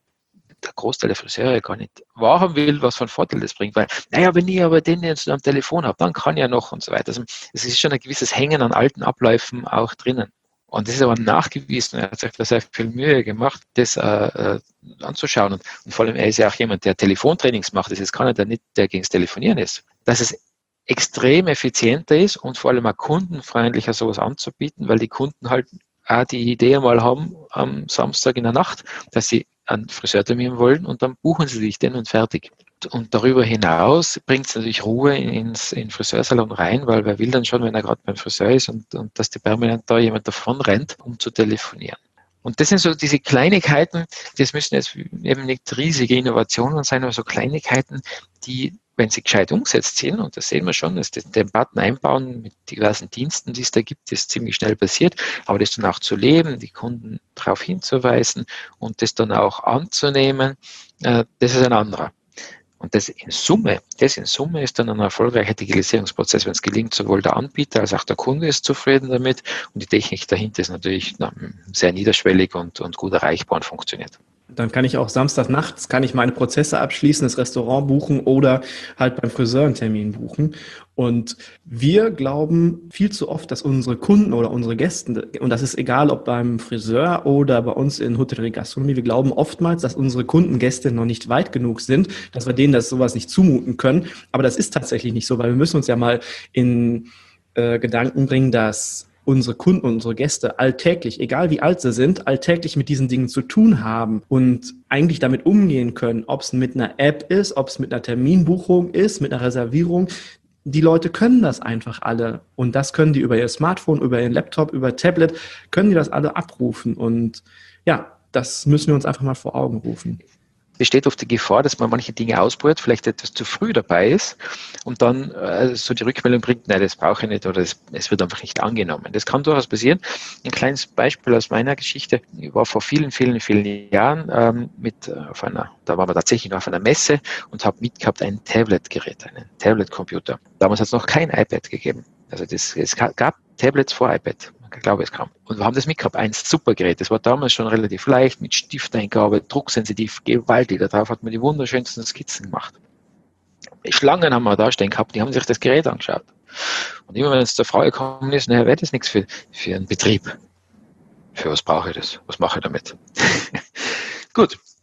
[SPEAKER 4] der Großteil der Friseure gar nicht wahrhaben will, was für einen Vorteil das bringt. Weil, naja, wenn ich aber den jetzt am Telefon habe, dann kann ja noch und so weiter. Also es ist schon ein gewisses Hängen an alten Abläufen auch drinnen. Und das ist aber nachgewiesen, er hat sich da sehr viel Mühe gemacht, das äh, anzuschauen. Und, und vor allem, er ist ja auch jemand, der Telefontrainings macht. Das ist keiner, der nicht, der gegen das Telefonieren ist. Dass es extrem effizienter ist und vor allem auch kundenfreundlicher sowas anzubieten, weil die Kunden halt auch die Idee einmal haben am Samstag in der Nacht, dass sie einen Friseurtermin wollen und dann buchen sie sich den und fertig. Und darüber hinaus bringt es natürlich Ruhe ins in den Friseursalon rein, weil wer will dann schon, wenn er gerade beim Friseur ist und, und dass die permanent da jemand davon rennt, um zu telefonieren. Und das sind so diese Kleinigkeiten, das müssen jetzt eben nicht riesige Innovationen sein, aber so Kleinigkeiten, die, wenn sie gescheit umgesetzt sind, und das sehen wir schon, dass das, den Button einbauen mit diversen Diensten, die es da gibt, das ziemlich schnell passiert, aber das dann auch zu leben, die Kunden darauf hinzuweisen und das dann auch anzunehmen, äh, das ist ein anderer. Und das in Summe, das in Summe ist dann ein erfolgreicher Digitalisierungsprozess, wenn es gelingt, sowohl der Anbieter als auch der Kunde ist zufrieden damit und die Technik dahinter ist natürlich na, sehr niederschwellig und, und gut erreichbar und funktioniert.
[SPEAKER 2] Dann kann ich auch samstags nachts, kann ich meine Prozesse abschließen, das Restaurant buchen oder halt beim Friseur einen Termin buchen. Und wir glauben viel zu oft, dass unsere Kunden oder unsere Gäste, und das ist egal, ob beim Friseur oder bei uns in Hotellerie Gastronomie, wir glauben oftmals, dass unsere Kunden, Gäste noch nicht weit genug sind, dass wir denen das sowas nicht zumuten können. Aber das ist tatsächlich nicht so, weil wir müssen uns ja mal in äh, Gedanken bringen, dass unsere Kunden, unsere Gäste alltäglich, egal wie alt sie sind, alltäglich mit diesen Dingen zu tun haben und eigentlich damit umgehen können, ob es mit einer App ist, ob es mit einer Terminbuchung ist, mit einer Reservierung. Die Leute können das einfach alle und das können die über ihr Smartphone, über ihren Laptop, über Tablet, können die das alle abrufen und ja, das müssen wir uns einfach mal vor Augen rufen.
[SPEAKER 4] Besteht oft die Gefahr, dass man manche Dinge ausprobiert, vielleicht etwas zu früh dabei ist und dann äh, so die Rückmeldung bringt, nein, das brauche ich nicht oder es, es wird einfach nicht angenommen. Das kann durchaus passieren. Ein kleines Beispiel aus meiner Geschichte. Ich war vor vielen, vielen, vielen Jahren ähm, mit äh, auf einer, da waren wir tatsächlich noch auf einer Messe und habe mitgehabt ein Tablet-Gerät, einen Tablet-Computer. Damals hat es noch kein iPad gegeben. Also das, es gab Tablets vor iPad. Ich glaube, es kam. Und wir haben das mitgehabt, ein super Gerät. Das war damals schon relativ leicht, mit Stifteingabe, drucksensitiv, gewaltig. Darauf hat man die wunderschönsten Skizzen gemacht. Schlangen haben wir da stehen gehabt, die haben sich das Gerät angeschaut. Und immer wenn es zur Frage gekommen ist, naja, wäre das nichts für, für einen Betrieb. Für was brauche ich das? Was mache ich damit? Gut,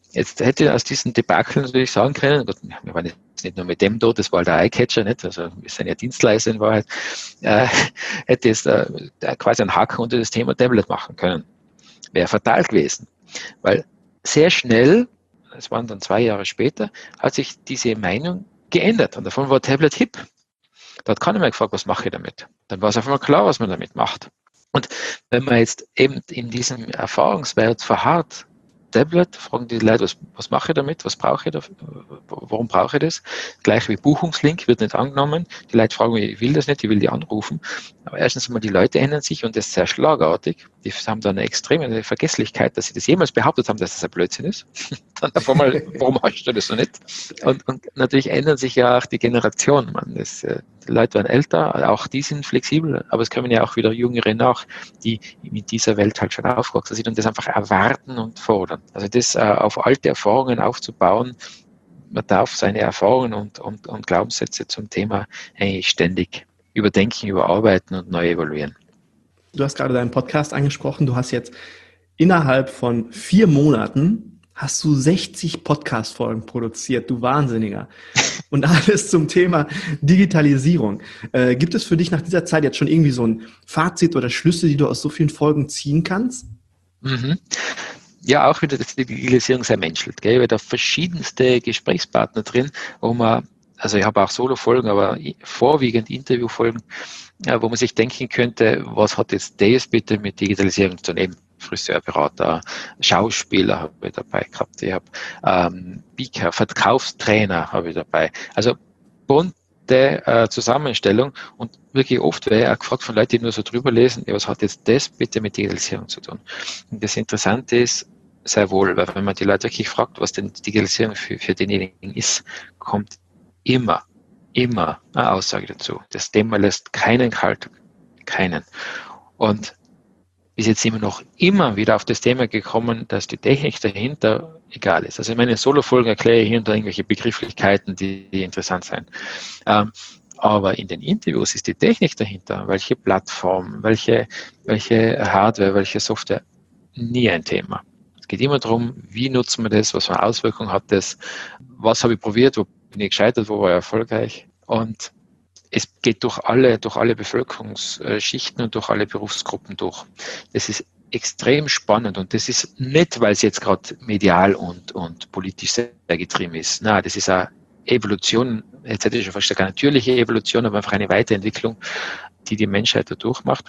[SPEAKER 4] Jetzt hätte aus diesen Debakeln natürlich sagen können, Gott, wir waren jetzt nicht nur mit dem dort, das war halt der Eyecatcher, nicht? Also wir sind ja Dienstleister in Wahrheit, äh, hätte jetzt äh, quasi einen Haken unter das Thema Tablet machen können. Wäre fatal gewesen, weil sehr schnell, das waren dann zwei Jahre später, hat sich diese Meinung geändert und davon war Tablet hip. Da hat keiner mehr gefragt, was mache ich damit? Dann war es auf einmal klar, was man damit macht. Und wenn man jetzt eben in diesem Erfahrungswert verharrt, Tablet, fragen die Leute, was, was mache ich damit, was brauche ich dafür, warum brauche ich das? Gleich wie Buchungslink wird nicht angenommen. Die Leute fragen mich, ich will das nicht, ich will die anrufen. Aber erstens mal, die Leute ändern sich und das ist sehr schlagartig. Die haben da eine extreme Vergesslichkeit, dass sie das jemals behauptet haben, dass das ein Blödsinn ist. Dann auf einmal, warum hast du das so nicht? Und, und natürlich ändern sich ja auch die Generationen. Man, das, die Leute werden älter, auch die sind flexibel, aber es kommen ja auch wieder Jüngere nach, die mit dieser Welt halt schon aufgewachsen sind und das einfach erwarten und fordern. Also das äh, auf alte Erfahrungen aufzubauen, man darf seine Erfahrungen und, und, und Glaubenssätze zum Thema eigentlich ständig überdenken, überarbeiten und neu evaluieren.
[SPEAKER 2] Du hast gerade deinen Podcast angesprochen, du hast jetzt innerhalb von vier Monaten hast du sechzig Podcast-Folgen produziert, du Wahnsinniger. Und alles zum Thema Digitalisierung. Äh, gibt es für dich nach dieser Zeit jetzt schon irgendwie so ein Fazit oder Schlüsse, die du aus so vielen Folgen ziehen kannst?
[SPEAKER 4] Mhm. Ja, auch wieder, dass die Digitalisierung sehr menschelt. Gell? Ich habe da verschiedenste Gesprächspartner drin, wo man, also ich habe auch Solo-Folgen, aber vorwiegend Interviewfolgen, wo man sich denken könnte, was hat jetzt das bitte mit Digitalisierung zu tun? Friseurberater, Schauspieler habe ich dabei gehabt, ich habe ähm, Speaker, Verkaufstrainer habe ich dabei. Also bunte äh, Zusammenstellung und wirklich oft wäre ich auch gefragt von Leuten, die nur so drüber lesen, ja, was hat jetzt das bitte mit Digitalisierung zu tun? Und das Interessante ist, sehr wohl, weil wenn man die Leute wirklich fragt, was denn Digitalisierung für, für denjenigen ist, kommt immer, immer eine Aussage dazu. Das Thema lässt keinen kalt, keinen. Und ist jetzt immer noch immer wieder auf das Thema gekommen, dass die Technik dahinter egal ist. Also in meinen Solo-Folgen erkläre ich hier und da irgendwelche Begrifflichkeiten, die, die interessant sind. Ähm, aber in den Interviews ist die Technik dahinter, welche Plattform, welche, welche Hardware, welche Software, nie ein Thema. Es geht immer darum, wie nutzt man das, was für eine Auswirkung hat das, was habe ich probiert, wo bin ich gescheitert, wo war ich erfolgreich. Und es geht durch alle, durch alle Bevölkerungsschichten und durch alle Berufsgruppen durch. Das ist extrem spannend und das ist nicht, weil es jetzt gerade medial und, und politisch sehr getrieben ist. Nein, das ist eine Evolution, jetzt hätte ich schon fast gesagt, eine natürliche Evolution, aber einfach eine Weiterentwicklung, die die Menschheit da durchmacht.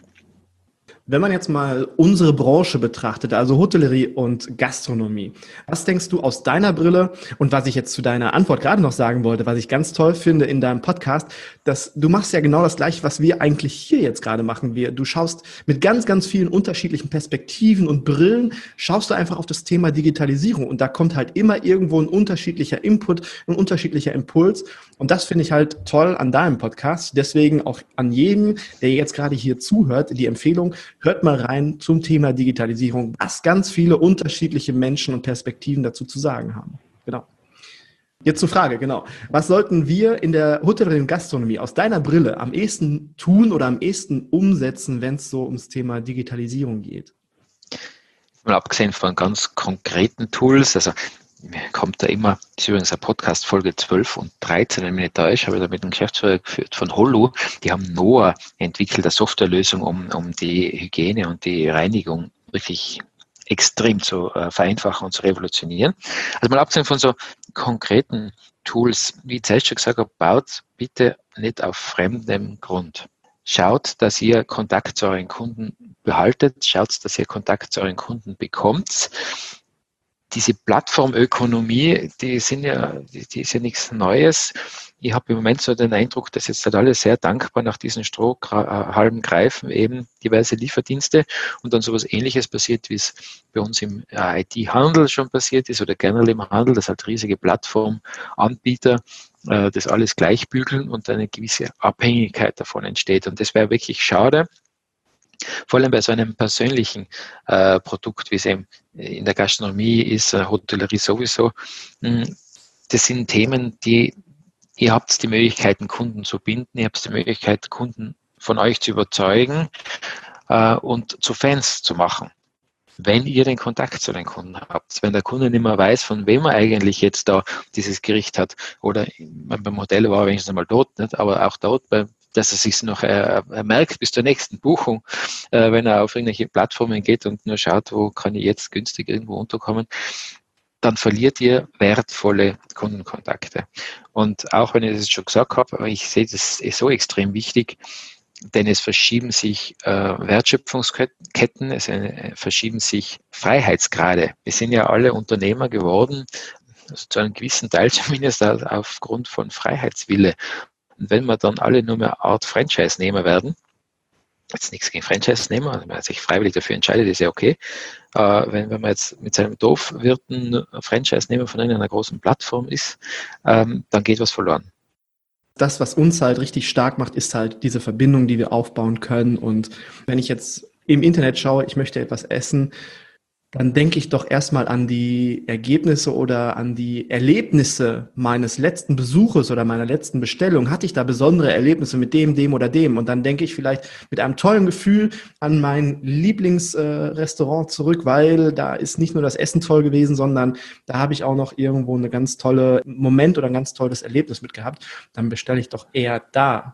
[SPEAKER 2] Wenn man jetzt mal unsere Branche betrachtet, also Hotellerie und Gastronomie, was denkst du aus deiner Brille und was ich jetzt zu deiner Antwort gerade noch sagen wollte, was ich ganz toll finde in deinem Podcast, dass du machst ja genau das Gleiche, was wir eigentlich hier jetzt gerade machen. Wir, du schaust mit ganz, ganz vielen unterschiedlichen Perspektiven und Brillen, schaust du einfach auf das Thema Digitalisierung und da kommt halt immer irgendwo ein unterschiedlicher Input, ein unterschiedlicher Impuls und das finde ich halt toll an deinem Podcast. Deswegen auch an jeden, der jetzt gerade hier zuhört, die Empfehlung, hört mal rein zum Thema Digitalisierung, was ganz viele unterschiedliche Menschen und Perspektiven dazu zu sagen haben. Genau. Jetzt zur Frage, genau. Was sollten wir in der Hotellerie und Gastronomie aus deiner Brille am ehesten tun oder am ehesten umsetzen, wenn es so ums Thema Digitalisierung geht?
[SPEAKER 4] Mal abgesehen von ganz konkreten Tools, also mir kommt da immer, das ist übrigens eine Podcast Folge zwölf und dreizehn, wenn ich nicht täusche, habe ich da mit dem Geschäftsführer geführt von Holo, die haben Noah entwickelt, eine Softwarelösung, um, um die Hygiene und die Reinigung wirklich extrem zu äh, vereinfachen und zu revolutionieren. Also mal abgesehen von so konkreten Tools, wie ich zuerst schon gesagt habe, baut bitte nicht auf fremdem Grund. Schaut, dass ihr Kontakt zu euren Kunden behaltet, schaut, dass ihr Kontakt zu euren Kunden bekommt. Diese Plattformökonomie, die sind ja, die, die ist ja nichts Neues. Ich habe im Moment so den Eindruck, dass jetzt halt alle sehr dankbar nach diesen Strohhalmen greifen, eben diverse Lieferdienste und dann sowas Ähnliches passiert, wie es bei uns im I T-Handel schon passiert ist oder generell im Handel, dass halt riesige Plattformanbieter äh, das alles gleichbügeln und eine gewisse Abhängigkeit davon entsteht. Und das wäre wirklich schade. Vor allem bei so einem persönlichen äh, Produkt, wie es eben in der Gastronomie ist, äh, Hotellerie sowieso. Mh, das sind Themen, die ihr habt die Möglichkeiten, Kunden zu binden, ihr habt die Möglichkeit, Kunden von euch zu überzeugen äh, und zu Fans zu machen. wenn ihr den Kontakt zu den Kunden habt, wenn der Kunde nicht mehr weiß, von wem er eigentlich jetzt da dieses Gericht hat, oder beim Modell war er wenigstens einmal dort, nicht? Aber auch dort, bei, dass er sich noch äh, merkt bis zur nächsten Buchung, äh, wenn er auf irgendwelche Plattformen geht und nur schaut, wo kann ich jetzt günstig irgendwo unterkommen, dann verliert ihr wertvolle Kundenkontakte. Und auch wenn ich das schon gesagt habe, ich sehe das ist so extrem wichtig, denn es verschieben sich äh, Wertschöpfungsketten, es äh, verschieben sich Freiheitsgrade. Wir sind ja alle Unternehmer geworden, also zu einem gewissen Teil zumindest aufgrund von Freiheitswille. Und wenn wir dann alle nur mehr Art Franchise-Nehmer werden, jetzt nichts gegen Franchise-Nehmer, wenn man sich freiwillig dafür entscheidet, ist ja okay. Äh, wenn, wenn man jetzt mit seinem Dorfwirten Franchise-Nehmer von einer großen Plattform ist, ähm, dann geht was verloren.
[SPEAKER 2] Das, was uns halt richtig stark macht, ist halt diese Verbindung, die wir aufbauen können. Und wenn ich jetzt im Internet schaue, ich möchte etwas essen, dann denke ich doch erstmal an die Ergebnisse oder an die Erlebnisse meines letzten Besuches oder meiner letzten Bestellung. Hatte ich da besondere Erlebnisse mit dem, dem oder dem? Und dann denke ich vielleicht mit einem tollen Gefühl an mein Lieblingsrestaurant äh, zurück, weil da ist nicht nur das Essen toll gewesen, sondern da habe ich auch noch irgendwo eine ganz tolle Moment oder ein ganz tolles Erlebnis mit gehabt. Dann bestelle ich doch eher da.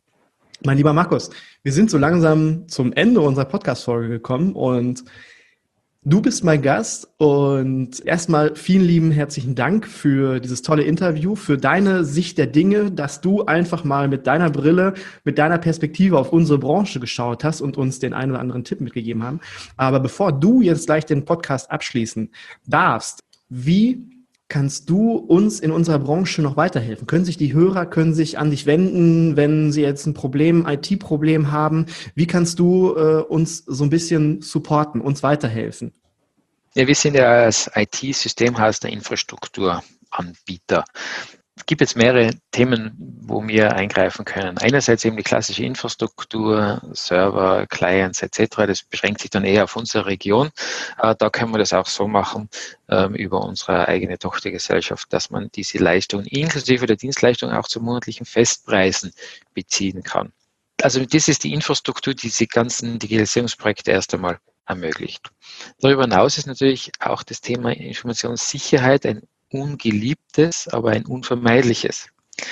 [SPEAKER 2] Mein lieber Markus, wir sind so langsam zum Ende unserer Podcast-Folge gekommen und du bist mein Gast und erstmal vielen lieben herzlichen Dank für dieses tolle Interview, für deine Sicht der Dinge, dass du einfach mal mit deiner Brille, mit deiner Perspektive auf unsere Branche geschaut hast und uns den einen oder anderen Tipp mitgegeben haben. Aber bevor du jetzt gleich den Podcast abschließen darfst, wie kannst du uns in unserer Branche noch weiterhelfen? Können sich die Hörer, können sich an dich wenden, wenn sie jetzt ein Problem, ein I T-Problem haben? Wie kannst du äh, uns so ein bisschen supporten, uns weiterhelfen?
[SPEAKER 4] Ja, wir sind ja als I T-Systemhaus der Infrastrukturanbieter. Es gibt jetzt mehrere Themen, wo wir eingreifen können. Einerseits eben die klassische Infrastruktur, Server, Clients et cetera. Das beschränkt sich dann eher auf unsere Region. Da können wir das auch so machen über unsere eigene Tochtergesellschaft, dass man diese Leistungen inklusive der Dienstleistung auch zu monatlichen Festpreisen beziehen kann. Also das ist die Infrastruktur, die diese ganzen Digitalisierungsprojekte erst einmal ermöglicht. Darüber hinaus ist natürlich auch das Thema Informationssicherheit ein ungeliebtes, aber ein unvermeidliches.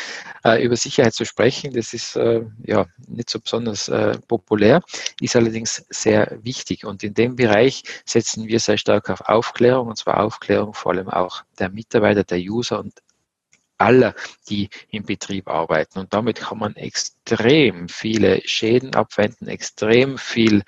[SPEAKER 4] Äh, über Sicherheit zu sprechen, das ist äh, ja nicht so besonders äh, populär, ist allerdings sehr wichtig. Und in dem Bereich setzen wir sehr stark auf Aufklärung, und zwar Aufklärung vor allem auch der Mitarbeiter, der User und aller, die im Betrieb arbeiten. Und damit kann man extrem viele Schäden abwenden, extrem viel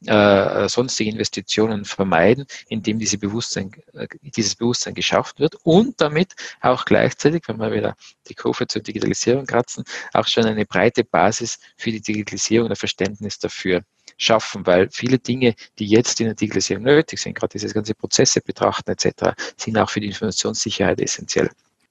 [SPEAKER 4] äh, sonstige Investitionen vermeiden, indem diese Bewusstsein, äh, dieses Bewusstsein geschafft wird und damit auch gleichzeitig, wenn wir wieder die Kurve zur Digitalisierung kratzen, auch schon eine breite Basis für die Digitalisierung und ein Verständnis dafür schaffen, weil viele Dinge, die jetzt in der Digitalisierung nötig sind, gerade dieses ganze Prozesse betrachten et cetera, sind auch für die Informationssicherheit essentiell.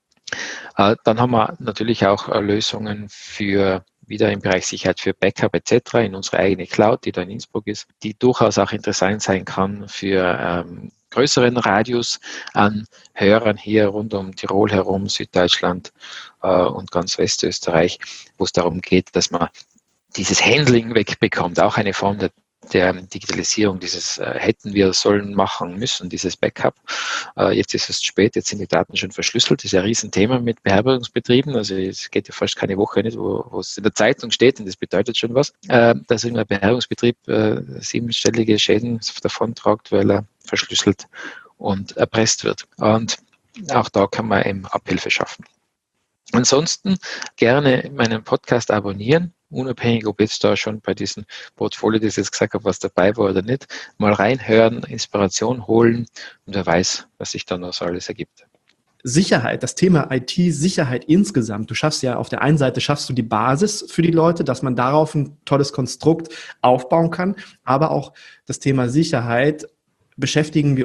[SPEAKER 4] Dann haben wir natürlich auch Lösungen für wieder im Bereich Sicherheit für Backup et cetera in unsere eigene Cloud, die da in Innsbruck ist, die durchaus auch interessant sein kann für ähm, größeren Radius an Hörern hier rund um Tirol herum, Süddeutschland äh, und ganz Westösterreich, wo es darum geht, dass man dieses Handling wegbekommt, auch eine Form der der Digitalisierung, dieses äh, hätten wir sollen machen müssen, dieses Backup. Äh, jetzt ist es spät, jetzt sind die Daten schon verschlüsselt. Das ist ja ein Riesenthema mit Beherbergungsbetrieben. Also es geht ja fast keine Woche nicht, wo, wo es in der Zeitung steht und das bedeutet schon was, äh, dass ein Beherbergungsbetrieb äh, siebenstellige Schäden davontragt, weil er verschlüsselt und erpresst wird. Und auch da kann man eben Abhilfe schaffen. Ansonsten gerne meinen Podcast abonnieren, unabhängig, ob jetzt da schon bei diesem Portfolio, das ich jetzt gesagt habe, was dabei war oder nicht, mal reinhören, Inspiration holen und wer weiß, was sich dann noch so alles ergibt.
[SPEAKER 2] Sicherheit, das Thema I T-Sicherheit insgesamt. Du schaffst ja auf der einen Seite schaffst du die Basis für die Leute, dass man darauf ein tolles Konstrukt aufbauen kann, aber auch das Thema Sicherheit beschäftigen wir uns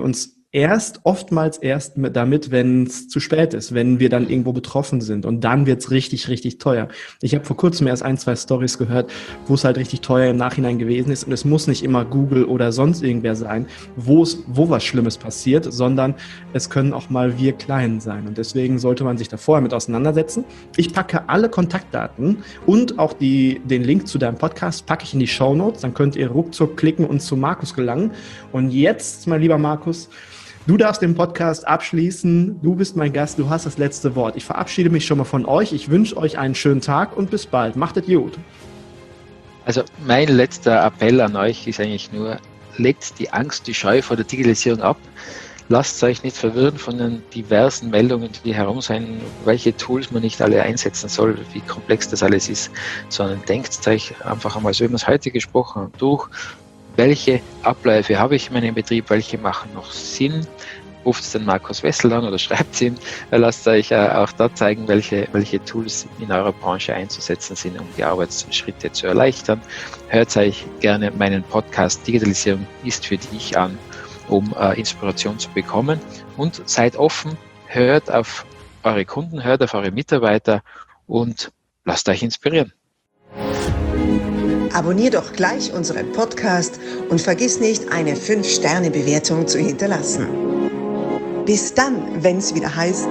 [SPEAKER 2] erst, oftmals erst mit, damit, wenn es zu spät ist, wenn wir dann irgendwo betroffen sind. Und dann wird's richtig, richtig teuer. Ich habe vor kurzem erst ein, zwei Storys gehört, wo es halt richtig teuer im Nachhinein gewesen ist. Und es muss nicht immer Google oder sonst irgendwer sein, wo es, wo was Schlimmes passiert, sondern es können auch mal wir Kleinen sein. Und deswegen sollte man sich da vorher mit auseinandersetzen. Ich packe alle Kontaktdaten und auch die, den Link zu deinem Podcast packe ich in die Shownotes. Dann könnt ihr ruckzuck klicken und zu Markus gelangen. Und jetzt, mein lieber Markus, du darfst den Podcast abschließen. Du bist mein Gast. Du hast das letzte Wort. Ich verabschiede mich schon mal von euch. Ich wünsche euch einen schönen Tag und bis bald. Macht es gut.
[SPEAKER 4] Also mein letzter Appell an euch ist eigentlich nur, legt die Angst, die Scheu vor der Digitalisierung ab. Lasst euch nicht verwirren von den diversen Meldungen, die herum sein, welche Tools man nicht alle einsetzen soll, wie komplex das alles ist, sondern denkt euch einfach einmal, so wie wir es heute gesprochen haben, durch. Welche Abläufe habe ich in meinem Betrieb, welche machen noch Sinn? Ruft den Markus Wessel an oder schreibt ihn. Lasst euch auch da zeigen, welche, welche Tools in eurer Branche einzusetzen sind, um die Arbeitsschritte zu erleichtern. Hört euch gerne meinen Podcast Digitalisierung ist für dich an, um äh, Inspiration zu bekommen. Und seid offen, hört auf eure Kunden, hört auf eure Mitarbeiter und lasst euch inspirieren.
[SPEAKER 1] Abonnier doch gleich unseren Podcast und vergiss nicht, eine fünf Sterne Bewertung zu hinterlassen. Bis dann, wenn es wieder heißt,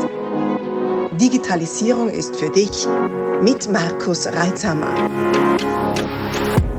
[SPEAKER 1] Digitalisierung ist für dich mit Markus Reitzhammer.